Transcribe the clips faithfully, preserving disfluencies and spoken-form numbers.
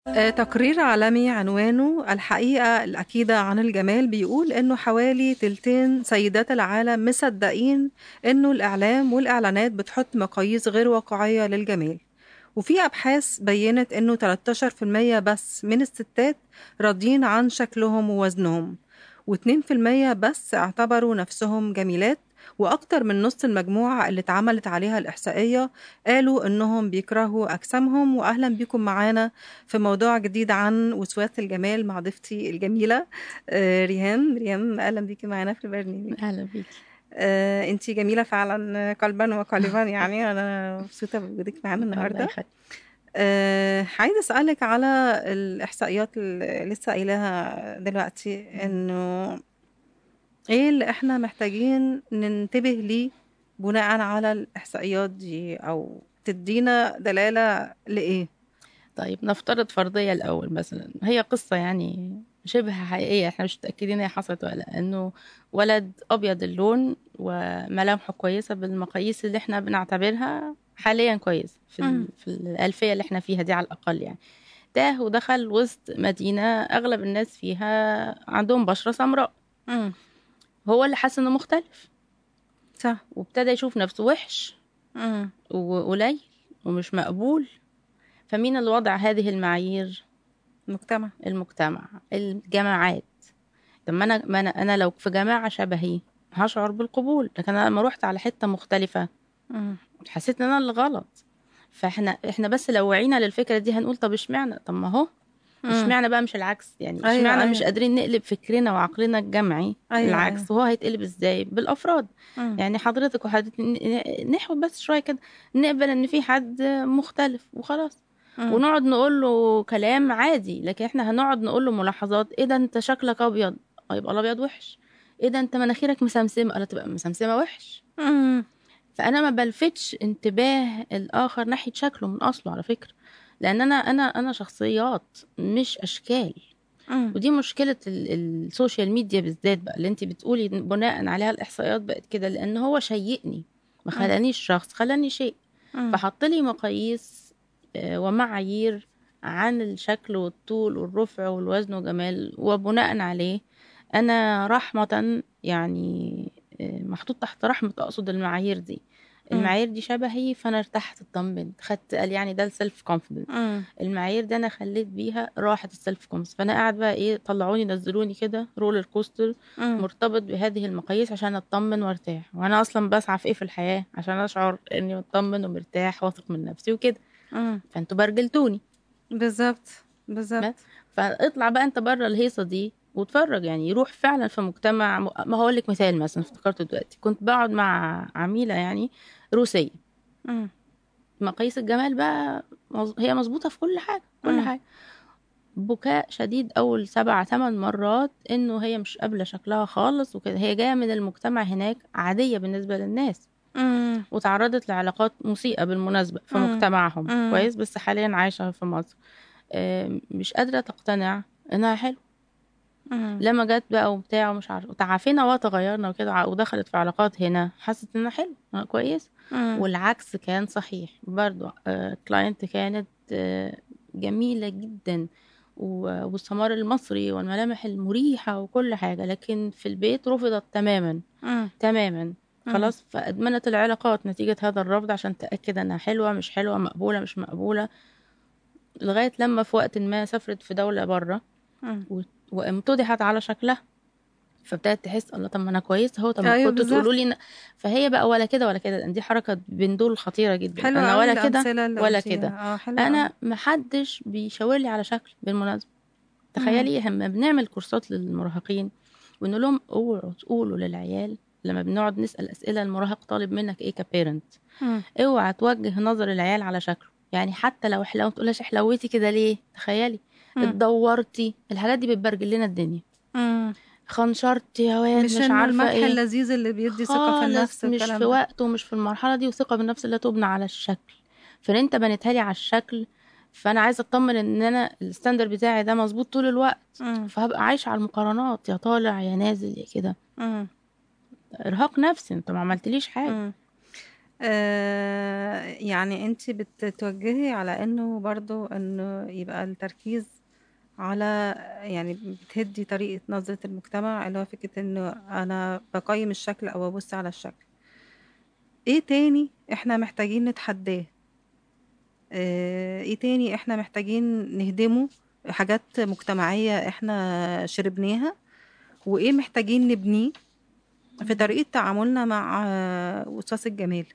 آه، تقرير عالمي عنوانه الحقيقة الأكيدة عن الجمال بيقول إنه حوالي تلتين سيدات العالم مصدقين إنه الإعلام والإعلانات بتحط مقاييس غير واقعية للجمال. وفي أبحاث بينت إنه تلتاشر في المية بس من الستات راضيين عن شكلهم ووزنهم، واتنين في المية بس اعتبروا نفسهم جميلات. وأكتر من نص المجموعة اللي اتعملت عليها الإحصائية قالوا إنهم بيكرهوا أجسامهم. وأهلا بيكم معانا في موضوع جديد عن وسواس الجمال مع ضيفتي الجميلة آه، ريهام. ريهام أهلا بيكي معانا في البرنامج. أهلا بيكي. آه، انتي جميلة فعلا قلبا وقالبا، يعني أنا مبسوطة بوجودك معانا الله النهاردة. يخليك. آه، عايزة أسألك على الإحصائيات اللي لسه قايلاها دلوقتي، إنه إيه اللي إحنا محتاجين ننتبه ليه بناء على الإحصائيات دي، أو تدينا دلالة لإيه؟ طيب نفترض فرضية الأول، مثلا هي قصة يعني شبه حقيقية، احنا مش متأكدين هي حصلت ولا لأ، انه ولد أبيض اللون وملامحه كويسة بالمقاييس اللي احنا بنعتبرها حاليا كويس في, مم. ال... في الألفية اللي احنا فيها دي على الأقل، يعني تاه ودخل وسط مدينة أغلب الناس فيها عندهم بشرة سمراء. مم. هو اللي حس انه مختلف، صح. وابتدى يشوف نفسه وحش مم. وقليل ومش مقبول. فمين اللي وضع هذه المعايير؟ مجتمع. المجتمع، الجماعات. طب ما انا ما انا انا لو في جماعه شبهي هشعر بالقبول، لكن انا لما روحت على حته مختلفه مم. حسيت ان انا اللي غلط. فاحنا احنا بس لو وعينا للفكره دي هنقول طب اشمعنى، طب ما هو مم. اشمعنى بقى مش العكس، يعني أيوه اشمعنى مش أيوه قادرين نقلب فكرنا وعقلنا الجمعي أيوه أيوه. العكس، وهو هيتقلب ازاي؟ بالافراد. مم. يعني حضرتك وحضرتك نحو بس شويه كده، نقبل ان في حد مختلف وخلاص، مم. ونقعد نقول له كلام عادي. لكن احنا هنقعد نقول له ملاحظات، ايه ده انت شكلك ابيض، اه يبقى الابيض وحش. ايه ده انت مناخيرك مسمسمه، لا تبقى مسمسمه وحش. مم. فانا ما بلفتش انتباه الاخر ناحيه شكله من اصله على فكره، لان انا انا انا شخصيات مش اشكال. مم. ودي مشكله ال- السوشيال ميديا بالذات بقى، اللي انت بتقولي بناء عليها الاحصائيات بقت كده، لان هو شيئني، ما مم. خلانيش شخص، خلاني شيء. مم. فحط لي مقاييس آه، ومعايير عن الشكل والطول والرفع والوزن وجمال، وبناء عليه انا رحمة يعني آه، محطوط تحت رحمة، اقصد المعايير دي. مم. المعايير دي شبهي فانا ارتحت اطمنت خدت، قال يعني ده السيلف كونفيدنس. مم. المعايير دي انا خليت بيها راحة السيلف كونفيدنس، فانا قاعد بقى ايه، طلعوني نزلوني كده رولر كوستر مم. مرتبط بهذه المقاييس عشان اطمن وارتاح. وانا اصلا بسعى في ايه في الحياة؟ عشان اشعر اني مطمن ومرتاح واثق من نفسي وكده. مم. فانتوا برجلتوني بالظبط بس. بالظبط. فاطلع بقى انت بره الهيصة دي واتفرج، يعني يروح فعلا في مجتمع م- ما هقول لك مثال، مثلا افتكرته دلوقتي، كنت بقعد مع عميلة يعني روسية. مم. مقاييس الجمال بقى مظ- هي مظبوطة في كل حاجة كل مم. حاجة. بكاء شديد أول سبع ثمان مرات إنه هي مش قابلة شكلها خالص وكده. هي جاية من المجتمع هناك عادية بالنسبة للناس، مم. وتعرضت لعلاقات مسيئة بالمناسبة في مم. مجتمعهم مم. كويس، بس حاليا عايشة في مصر. آم، مش قادرة تقتنع إنها حلو. مم. لما جت بقى وبتاع ومش عارفة، وتعافينا وتغيرنا وكده، ع- ودخلت في علاقات هنا حست إنها حلو آه، كويس. مم. والعكس كان صحيح برضو. آه، كلاينت كانت آه، جميلة جدا، و- والسمار المصري والملامح المريحة وكل حاجة، لكن في البيت رفضت تماما مم. تماما. مم. خلاص، فأدمنت العلاقات نتيجة هذا الرفض عشان تأكد أنها حلوة مش حلوة، مقبولة مش مقبولة. لغاية لما في وقت ما سافرت في دولة بره مم. و- وامتدحت على شكلها، فابتدت تحس الله طب ما انا كويس اهو، طب ما ايوه كنتوا تقولوا بالظبط. لي إن- فهي بقى ولا كده ولا كده. دي حركه بين دول خطيره جدا، حلوة انا قوي ولا كده الأمثلة اللي ولا كده. قلتيها، اه حلوة قوي. انا محدش بيشاور لي على شكل بالمناسبه. مم. تخيلي احنا بنعمل كورسات للمراهقين ونقول لهم اوعوا تقولوا للعيال، لما بنقعد نسال اسئله المراهق طالب منك ايه كبيرنت، مم. اوعى توجه نظر العيال على شكله. يعني حتى لو حلو تقولهاش حلوتي كده ليه، تخيلي مم. اتدورتي، الحاجات دي بتبرجل لنا الدنيا. مم. خنشرت يا واد مش مش انه عارفة المدح ايه. اللذيذ اللي بيدي ثقة في خالص النفس مش في والكلام ده. وقته ومش في المرحلة دي، وثقة بالنفس اللي تبنى على الشكل. فانت بنتها لي على الشكل، فانا عايزة اطمن ان انا الستاندر بتاعي ده مظبوط طول الوقت، مم. فهبقى عايشة على المقارنات، يا طالع يا نازل يا كده. مم. ارهاق نفسي، انت ما عملتليش حاجة. مم. آه يعني انت بتتوجهي على انه برضو انه يبقى التركيز على، يعني بتهدي طريقة نظرة المجتمع اللي هو فكرة انه انا بقيم الشكل او ببص على الشكل. ايه تاني احنا محتاجين نتحداه؟ آه ايه تاني احنا محتاجين نهدمه؟ حاجات مجتمعية احنا شربناها، وايه محتاجين نبنيه في طريقة تعاملنا مع آه، وصاص الجمال؟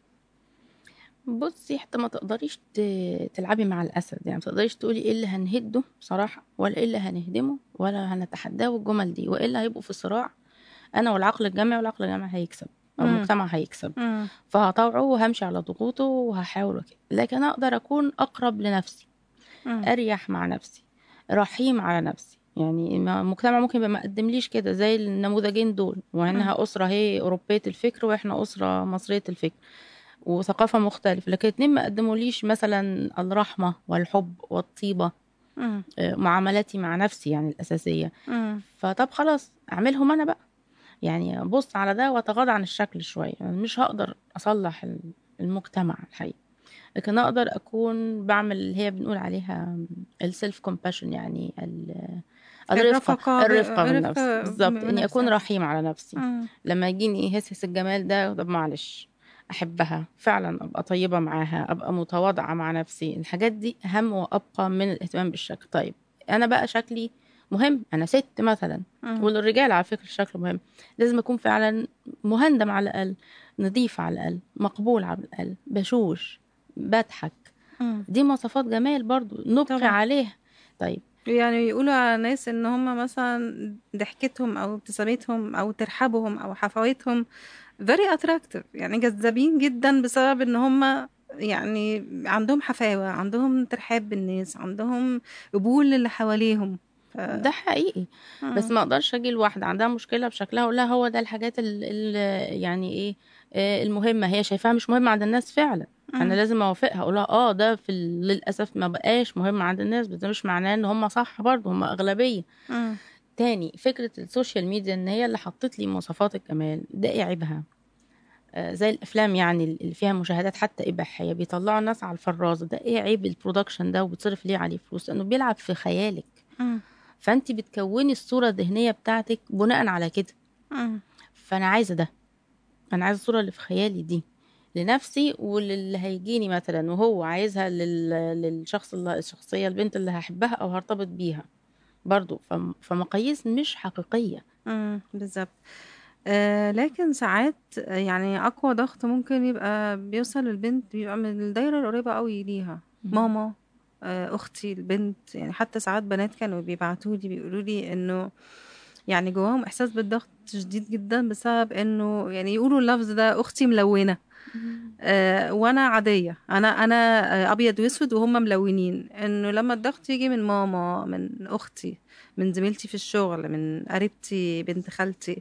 بصي، حتى ما تقدريش ت- تلعبي مع الأسد، يعني ما تقدريش تقولي ايه اللي هنهده بصراحة ولا ايه اللي هنهدمه ولا هنتحداه، والجمل دي وإلا هيبقوا في صراع. أنا والعقل الجمعي، والعقل الجمعي هيكسب أو مم. المجتمع هيكسب. مم. فهطوعه وهمشي على ضغوطه وهحاول كده، لكن أقدر أكون أقرب لنفسي، مم. أريح مع نفسي، رحيم على نفسي. يعني ما- المجتمع ممكن يبقى ما قدمليش كده زي النموذجين دول، مم. وإنها أسرة هي أوروبية الفكر وإحنا أسرة مصرية الفكر وثقافة مختلفة، لكن اتنين ما قدموليش مثلا الرحمة والحب والطيبة. مم. آه، معاملاتي مع نفسي يعني الأساسية. مم. فطب خلاص أعملهم أنا بقى، يعني أبص على ده وأتغاضى عن الشكل شوية. يعني مش هقدر أصلح ال- المجتمع الحقيقي، لكن أقدر أكون بعمل اللي هي بنقول عليها السيلف كومباشن، يعني ال- الرفقة الرفقة ب... الرفقة بالنفس رفقة بالظبط، إني أكون بنفسها. رحيم على نفسي. مم. لما يجيني يهسس الجمال ده، طب معلش أحبها فعلا، أبقى طيبة معاها، أبقى متواضعة مع نفسي. الحاجات دي أهم وأبقى من الاهتمام بالشكل. طيب أنا بقى شكلي مهم، أنا ست مثلا، مم. والرجال على فكرة الشكل مهم. لازم أكون فعلا مهندم على الأقل، نظيف على الأقل، مقبول على الأقل، بشوش، بضحك. مم. دي مواصفات جمال برضو نبقي طبعا. عليها. طيب. يعني يقولوا على ناس ان هم مثلا ضحكتهم او ابتسامتهم او ترحابهم او حفاوتهم very attractive، يعني جذابين جدا بسبب ان هم يعني عندهم حفاوة، عندهم ترحاب بالناس، عندهم قبول للي حواليهم. ف... ده حقيقي. بس مم. ما اقدرش اجي لواحده عندها مشكله بشكلها اقول لها هو ده الحاجات اللي يعني ايه، آه، المهمه هي شايفاها مش مهمه عند الناس فعلا. انا مم. لازم اوافقها، اقول لها اه ده في ال- للاسف ما بقاش مهم عند الناس، بس ده مش معناه ان هم صح، برضه هم اغلبيه. مم. تاني، فكره السوشيال ميديا ان هي اللي حطت لي مواصفات الجمال، ده ايه عيبها؟ آه، زي الافلام يعني اللي فيها مشاهدات حتى اباحيه، بيطلعوا الناس على الفرازه، ده ايه عيب البرودكشن ده وبتصرف ليه عليه فلوس؟ لانه بيلعب في خيالك. مم. فانت بتكوني الصورة الذهنية بتاعتك بناء على كده. مم. فانا عايزة ده، انا عايزة الصورة اللي في خيالي دي لنفسي وللي هيجيني مثلا، وهو عايزها لل... للشخص اللي... الشخصية البنت اللي هحبها او هرتبط بيها برضو. فم... فمقاييس مش حقيقية. مم. بالظبط. آه لكن ساعات آه، يعني أقوى ضغط ممكن يبقى بيوصل للبنت بيبقى من الدايرة القريبة قوي ليها، مم. ماما، آه أختي البنت. يعني حتى ساعات بنات كانوا بيبعتوا لي بيقولوا لي إنه يعني جواهم إحساس بالضغط شديد جدا بسبب إنه يعني يقولوا اللفظ ده أختي ملونة، مم. آه وأنا عادية، أنا أنا آه، أبيض وأسود وهم ملونين. إنه لما الضغط يجي من ماما، من أختي، من زميلتي في الشغل، من قريبتي بنت خالتي،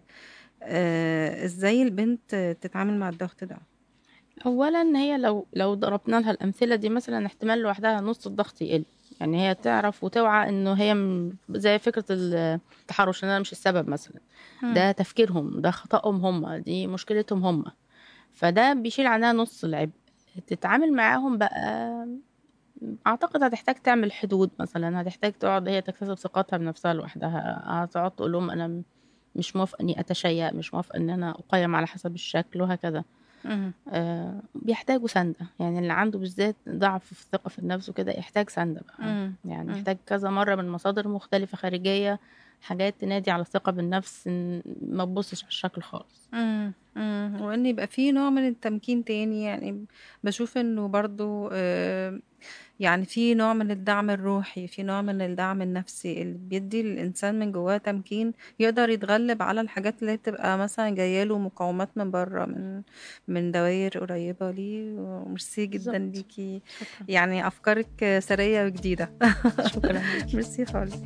آه، ازاي البنت تتعامل مع الضغط ده؟ اولا هي لو لو ضربنا لها الامثله دي مثلا، احتمال لوحدها نص الضغط يقل. يعني هي تعرف وتوعى انه هي م- زي فكره التحرش، ان انا مش السبب مثلا، مم. ده تفكيرهم، ده خطأهم هم، دي مشكلتهم هم. فده بيشيل عنها نص العبء. تتعامل معاهم بقى، اعتقد هتحتاج تعمل حدود مثلا، هتحتاج تقعد هي تكتسب ثقتها بنفسها لوحدها، هتقعد تقول لهم انا مش موافقه اني اتشيع، مش موافقه ان انا اقيم على حسب الشكل وهكذا. مم. آه بيحتاجوا سندة، يعني اللي عنده بالذات ضعف في الثقة في النفس وكده يحتاج سندة بقى. مم. يعني مم. يحتاج كذا مرة من مصادر مختلفة خارجية، حاجات تنادي على الثقة بالنفس، إن ما تبصش على الشكل خالص. مم. مم. وان يبقى فيه نوع من التمكين تاني، يعني بشوف انه برضو آه، يعني في نوع من الدعم الروحي، في نوع من الدعم النفسي اللي بيدي الإنسان من جواه تمكين يقدر يتغلب على الحاجات اللي بتبقى مثلا جاياله مقاومات من بره، من من دوائر قريبة ليه. وميرسي جدا بالظبط. ليكي، شكرا. يعني أفكارك سرية وجديدة. شكرا ليكي. ميرسي خالص.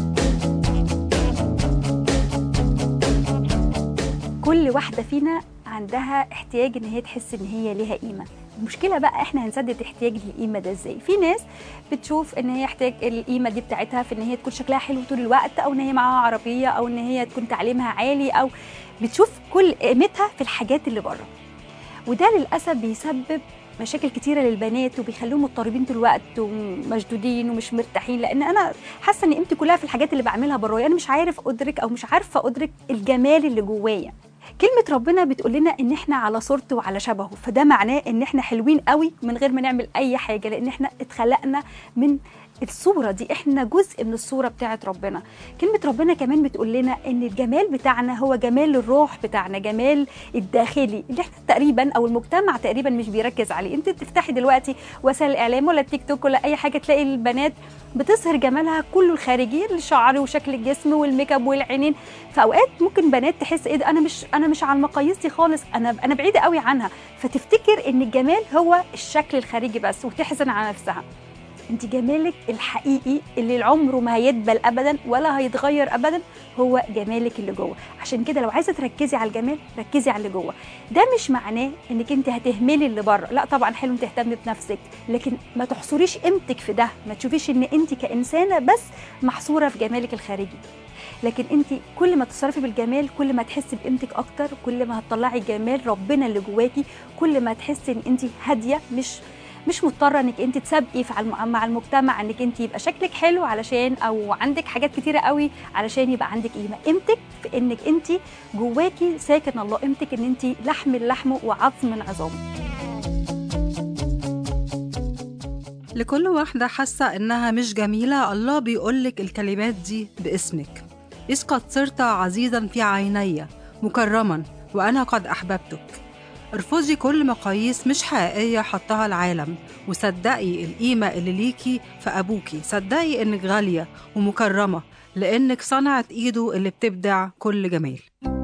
كل واحدة فينا عندها احتياج ان هي تحس ان هي ليها قيمة. المشكلة بقى احنا هنسدد احتياج القيمة ده ازاي؟ في ناس بتشوف ان هي يحتاج القيمة دي بتاعتها في ان هي تكون شكلها حلو طول الوقت، او ان هي معاها عربية، او ان هي تكون تعليمها عالي، او بتشوف كل قيمتها في الحاجات اللي بره. وده للاسف بيسبب مشاكل كتيره للبنات وبيخلوهم مضطربين طول الوقت ومشدودين ومش مرتاحين، لان انا حاسه ان قيمتي كلها في الحاجات اللي بعملها برايا، انا مش عارف ادرك او مش عارفه ادرك الجمال اللي جوايا. كلمه ربنا بتقول لنا ان احنا على صورته وعلى شبهه، فده معناه ان احنا حلوين قوي من غير ما نعمل اي حاجه، لان احنا اتخلقنا من الصورة دي، احنا جزء من الصورة بتاعت ربنا. كلمة ربنا كمان بتقول لنا ان الجمال بتاعنا هو جمال الروح بتاعنا، جمال الداخلي اللي احنا تقريبا او المجتمع تقريبا مش بيركز عليه. انت تفتحي دلوقتي وسائل الاعلام ولا التيك توك ولا اي حاجة، تلاقي البنات بتظهر جمالها كله الخارجي، الشعر وشكل الجسم والميك اب والعينين. في اوقات ممكن بنات تحس ايه ده، انا مش انا مش على المقاييس دي خالص، انا انا بعيدة قوي عنها، فتفتكر ان الجمال هو الشكل الخارجي بس وتحزن على نفسها. انت جمالك الحقيقي اللي عمره ما هيدبل ابدا ولا هيتغير ابدا هو جمالك اللي جوه. عشان كده لو عايزه تركزي على الجمال ركزي على اللي جوه. ده مش معناه انك انت هتهملي اللي بره، لا طبعا حلو انت تهتمي بنفسك، لكن ما تحصريش قيمتك في ده، ما تشوفيش ان انت كانسانه بس محصوره في جمالك الخارجي. لكن انت كل ما تصرفي بالجمال كل ما تحسي بقيمتك اكتر، كل ما هتطلعي جمال ربنا اللي جواكي، كل ما تحسي ان انت هاديه، مش مش مضطره انك انت تسابقي مع المجتمع انك انت يبقى شكلك حلو علشان او عندك حاجات كتيره قوي علشان يبقى عندك قيمه. قيمتك في انك انت جواكي ساكن الله، قيمتك ان انت لحم من لحمه وعظم من عظامه. لكل واحدة حاسة إنها مش جميلة، الله بيقولك الكلمات دي باسمك: إذ قد صرت عزيزا في عيني مكرما وأنا قد أحببتك. ارفضي كل مقاييس مش حقيقية حطها العالم، وصدقي القيمة اللي ليكي في أبوكي، صدقي إنك غالية ومكرمة لإنك صنعت إيده اللي بتبدع كل جمال.